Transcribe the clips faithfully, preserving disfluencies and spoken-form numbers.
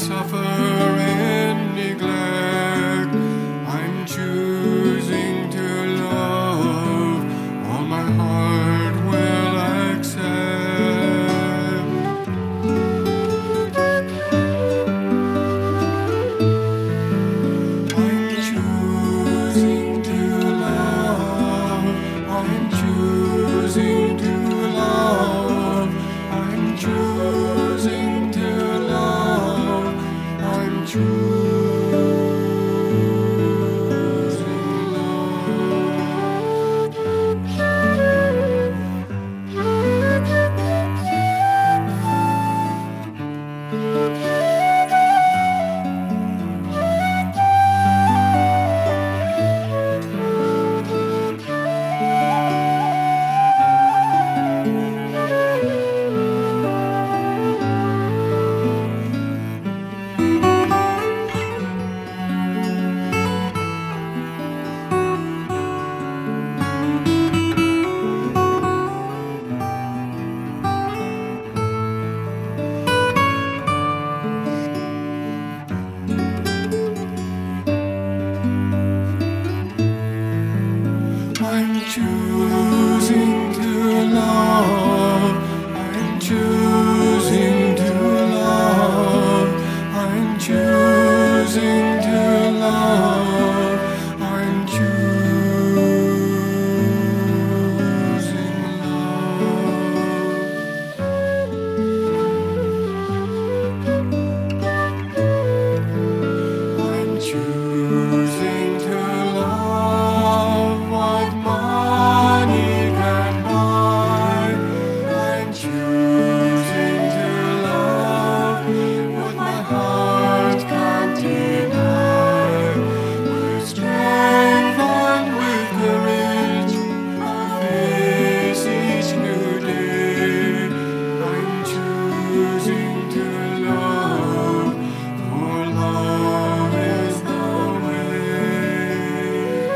suffer in neglect. I'm choosing to love, all my heart will accept. I'm choosing to love, I'm choosing to love, I'm choosing to love, I'm choosing I'm choosing to love, I'm choosing to love, I'm choosing to love, I'm choosing love. I'm choosing to love what money can buy. I'm choosing to love what my heart can't deny. With strength and with courage, I'll face each new day. I'm choosing to love, for love is the way.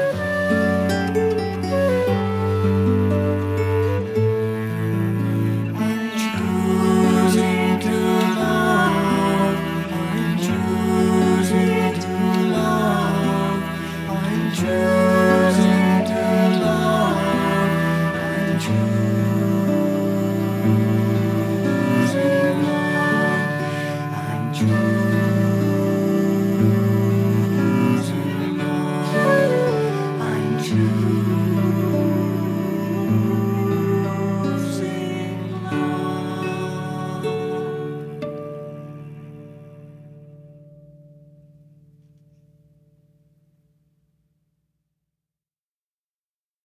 I'm choosing to love, I'm choosing to love, I'm choosing to love, I'm choosing.